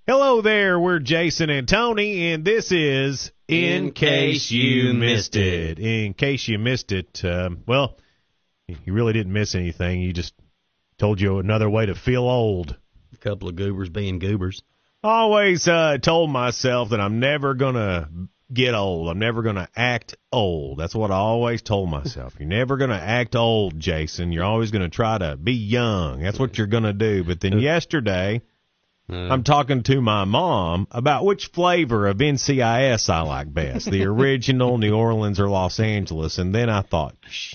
Hello there, we're Jason and Tony, and this is In Case You Missed It. In case you missed it, well, you really didn't miss anything. You just told you another way to feel old. A couple of goobers being goobers. Always told myself that I'm never going to get old. I'm never going to act old. That's what I always told myself. You're never going to act old, Jason. You're always going to try to be young. That's what you're going to do. But then yesterday, I'm talking to my mom about which flavor of NCIS I like best, the original, New Orleans, or Los Angeles. And then I thought,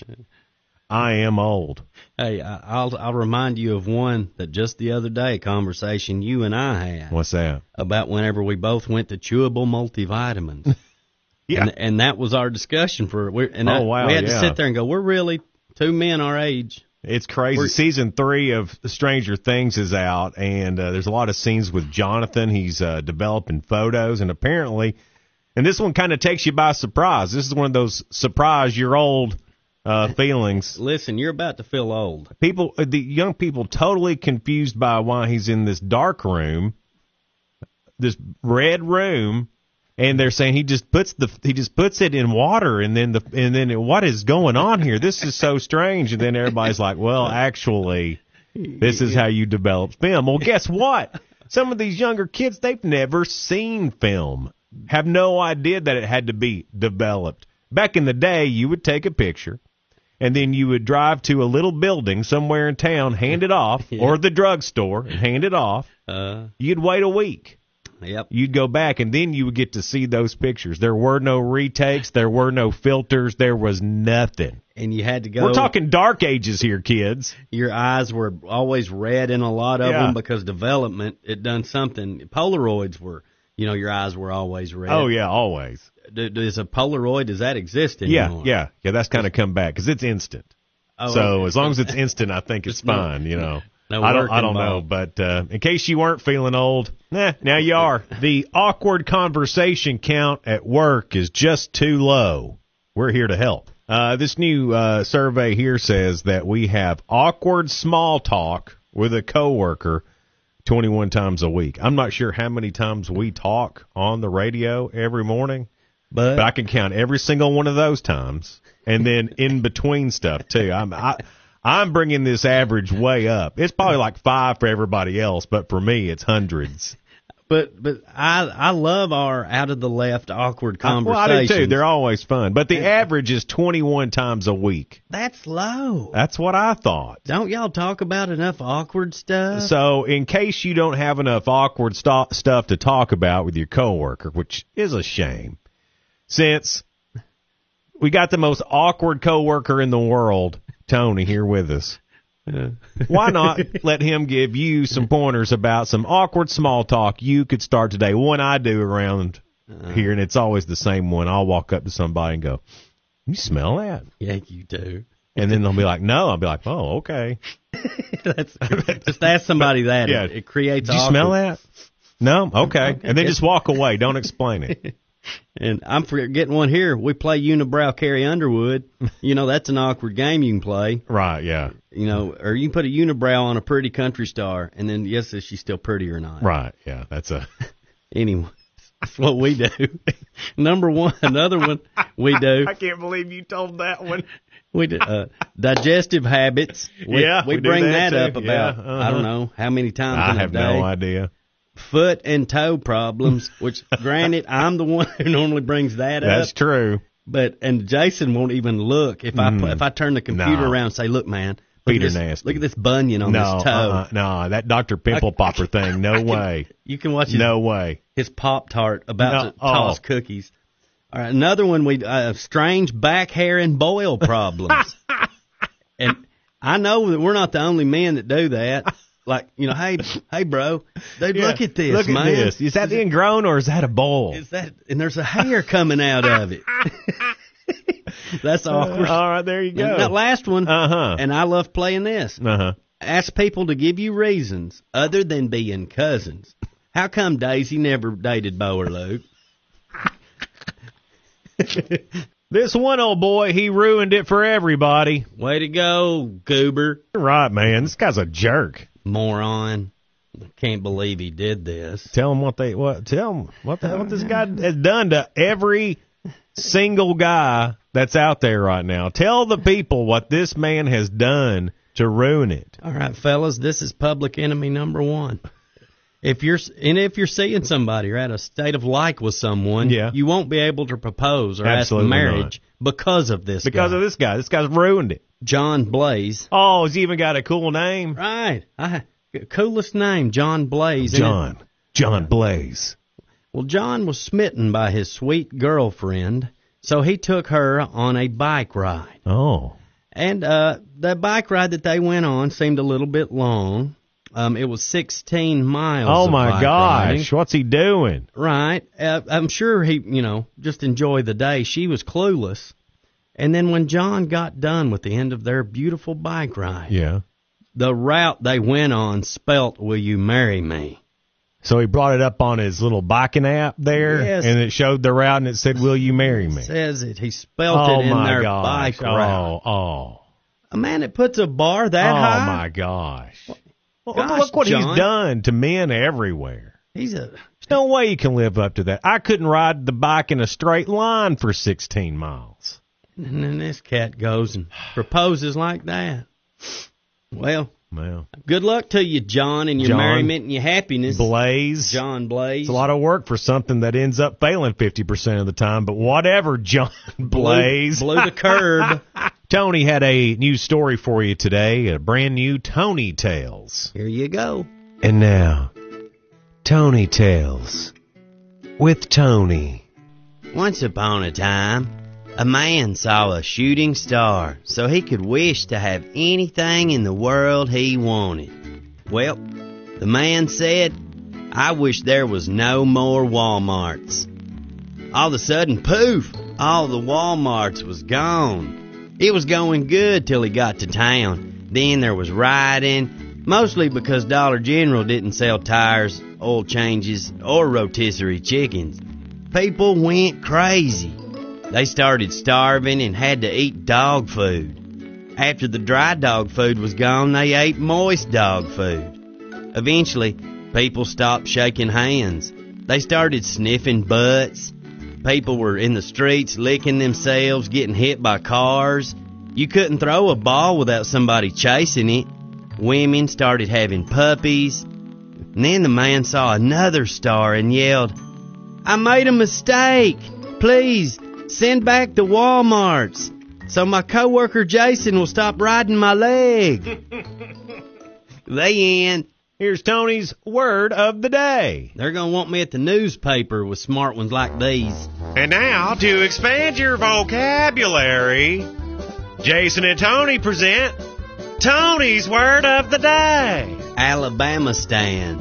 I am old. Hey, I'll remind you of one that just the other day, a conversation you and I had. What's that? About whenever we both went to chewable multivitamins. Yeah. And that was our discussion for we had to sit there and go, we're really two men our age. It's crazy. Season 3 of Stranger Things is out, and there's a lot of scenes with Jonathan. He's developing photos, and apparently, and this one kind of takes you by surprise. This is one of those surprise you're old feelings. Listen, you're about to feel old. The young people, totally confused by why he's in this dark room, this red room. And they're saying he just puts it in water, and then what is going on here? This is so strange. And then everybody's like, well, actually, this is how you develop film. Well, guess what? Some of these younger kids, they've never seen film, have no idea that it had to be developed. Back in the day, you would take a picture, and then you would drive to a little building somewhere in town, hand it off, or the drugstore, and hand it off. You'd wait a week. Yep. You'd go back, and then you would get to see those pictures. There were no retakes. There were no filters. There was nothing. And you had to go. We're talking dark ages here, kids. Your eyes were always red in a lot of them because development had done something. Polaroids were, your eyes were always red. Oh, yeah, always. Is a Polaroid, does that exist anymore? Yeah, that's kind of come back because it's instant. Oh, so okay. As long as it's instant, I think it's fine, No I don't know, but in case you weren't feeling old, now you are. The awkward conversation count at work is just too low. We're here to help. This new survey here says that we have awkward small talk with a coworker 21 times a week. I'm not sure how many times we talk on the radio every morning, but I can count every single one of those times, and then in between stuff too. I'm bringing this average way up. It's probably like 5 for everybody else, but for me, it's hundreds. But I love our out of the left awkward conversations. Well, I do too. They're always fun. But the average is 21 times a week. That's low. That's what I thought. Don't y'all talk about enough awkward stuff? So in case you don't have enough awkward stuff to talk about with your coworker, which is a shame, since we got the most awkward coworker in the world, Tony, here with us. Why not let him give you some pointers about some awkward small talk you could start today? One I do around here, and it's always the same one. I'll walk up to somebody and go, "You smell that?" Yeah, you do. And then they'll be like, "No." I'll be like, "Oh, okay." Just ask somebody that. Yeah. It creates awkward. Did you smell that? No? Okay. And then just walk away. Don't explain it. And I'm forgetting one here. We play Unibrow Carrie Underwood. That's an awkward game you can play. Right, yeah. Or you can put a unibrow on a pretty country star, and then, yes, is she still pretty or not? Right, yeah. That's a... Anyway, that's what we do. Number one, another one we do. I can't believe you told that one. We do, digestive habits. We bring that up about, I don't know, how many times in a day. I have no idea. Foot and toe problems, which, granted, I'm the one who normally brings that up. That's true. And Jason won't even look if I turn the computer around and say, "Look, man, feet are nasty. Look at this bunion on this toe." No, that Dr. Pimple Popper thing. No way. You can watch. No way. His Pop-Tart about to toss cookies. All right, another one. We strange back hair and boil problems. And I know that we're not the only men that do that. Like, hey, bro, look at this, look man. At this. Is that ingrown or is that a bowl? And there's a hair coming out of it. That's awkward. All right, there you go. And that last one, and I love playing this. Ask people to give you reasons other than being cousins. How come Daisy never dated Bo or Luke? This one old boy, he ruined it for everybody. Way to go, goober. Right, man. This guy's a jerk. Moron. I can't believe he did this. Tell them what this guy has done to every single guy that's out there right now. Tell the people what this man has done to ruin it. All right, fellas, this is public enemy number one. If you're seeing somebody or at a state of like with someone, you won't be able to propose or Absolutely ask marriage because of this. Because of this guy. This guy's ruined it. John Blaze. Oh, he's even got a cool name. Right. Coolest name, John Blaze. John Blaze. Well, John was smitten by his sweet girlfriend, so he took her on a bike ride. Oh. And the bike ride that they went on seemed a little bit long. It was 16 miles. Oh, my gosh. Riding. What's he doing? Right. I'm sure he, just enjoyed the day. She was clueless. And then when John got done with the end of their beautiful bike ride, the route they went on spelt, "Will you marry me?" So he brought it up on his little biking app there, and it showed the route, and it said, "Will you marry me?" It says it. He spelt it in their bike route. Oh. Man, it puts a bar that high. Oh, my gosh. Look what John. He's done to men everywhere. There's no way you can live up to that. I couldn't ride the bike in a straight line for 16 miles. And then this cat goes and proposes like that. Well, good luck to you, John, and your merriment and your happiness. Blaze. John Blaze. It's a lot of work for something that ends up failing 50% of the time, but whatever, John Blaze. Blew the curb. Tony had a new story for you today, a brand new Tony Tales. Here you go. And now, Tony Tales with Tony. Once upon a time, a man saw a shooting star so he could wish to have anything in the world he wanted. Well, the man said, "I wish there was no more Walmarts." All of a sudden, poof, all the Walmarts was gone. It was going good till he got to town. Then there was rioting, mostly because Dollar General didn't sell tires, oil changes, or rotisserie chickens. People went crazy. They started starving and had to eat dog food. After the dry dog food was gone, they ate moist dog food. Eventually, people stopped shaking hands. They started sniffing butts. People were in the streets licking themselves, getting hit by cars. You couldn't throw a ball without somebody chasing it. Women started having puppies. And then the man saw another star and yelled, "I made a mistake. Please, send back the Walmarts so my coworker Jason will stop riding my leg." The end. Here's Tony's word of the day. They're going to want me at the newspaper with smart ones like these. And now, to expand your vocabulary, Jason and Tony present Tony's word of the day. Alabamistan.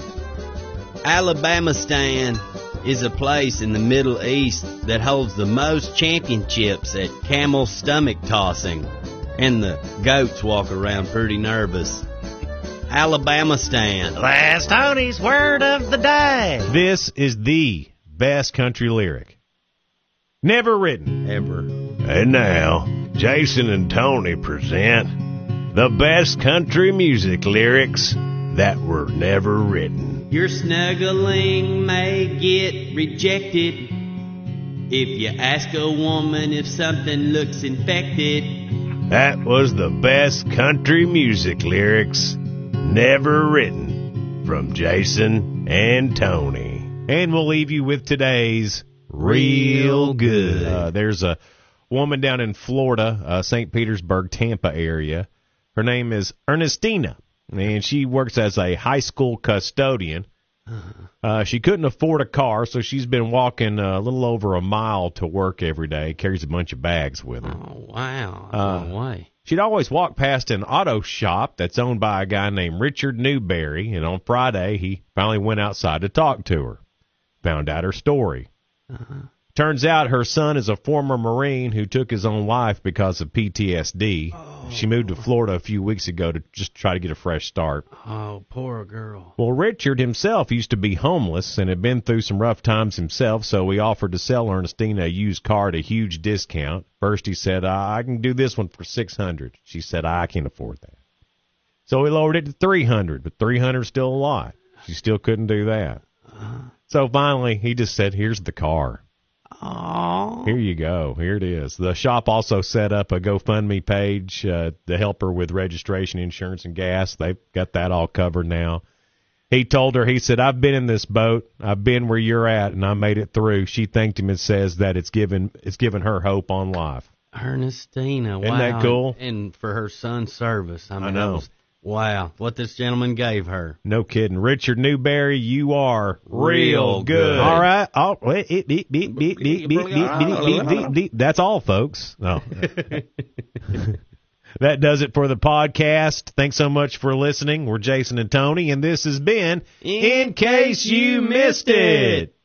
Alabamistan is a place in the Middle East that holds the most championships at camel stomach tossing, and the goats walk around pretty nervous. Alabamistan. That's Tony's word of the day. This is the best country lyric never written. Ever. And now, Jason and Tony present the best country music lyrics that were never written. Your snuggling may get rejected if you ask a woman if something looks infected. That was the best country music lyrics never written from Jason and Tony. And we'll leave you with today's Real Good. There's a woman down in Florida, St. Petersburg, Tampa area. Her name is Ernestina, and she works as a high school custodian. She couldn't afford a car, so she's been walking a little over a mile to work every day, carries a bunch of bags with her. Oh, wow. No way. She'd always walk past an auto shop that's owned by a guy named Richard Newberry, and on Friday he finally went outside to talk to her. Found out her story. Turns out her son is a former Marine who took his own life because of PTSD. Oh. She moved to Florida a few weeks ago to just try to get a fresh start. Oh, poor girl. Well, Richard himself used to be homeless and had been through some rough times himself, so he offered to sell Ernestina a used car at a huge discount. First he said, I can do this one for $600. She said, I can't afford that. So he lowered it to $300, but $300 is still a lot. She still couldn't do that. So finally, he just said, here's the car. Oh. Here you go. Here it is. The shop also set up a GoFundMe page to help her with registration, insurance, and gas. They've got that all covered now. He told her, he said, I've been in this boat. I've been where you're at, and I made it through. She thanked him and says that it's given her hope on life. Ernestina, wow. Isn't that cool? And for her son's service. I know. Wow, what this gentleman gave her. No kidding. Richard Newberry, you are real good. All right. That's all, folks. No. That does it for the podcast. Thanks so much for listening. We're Jason and Tony, and this has been In Case You Missed It.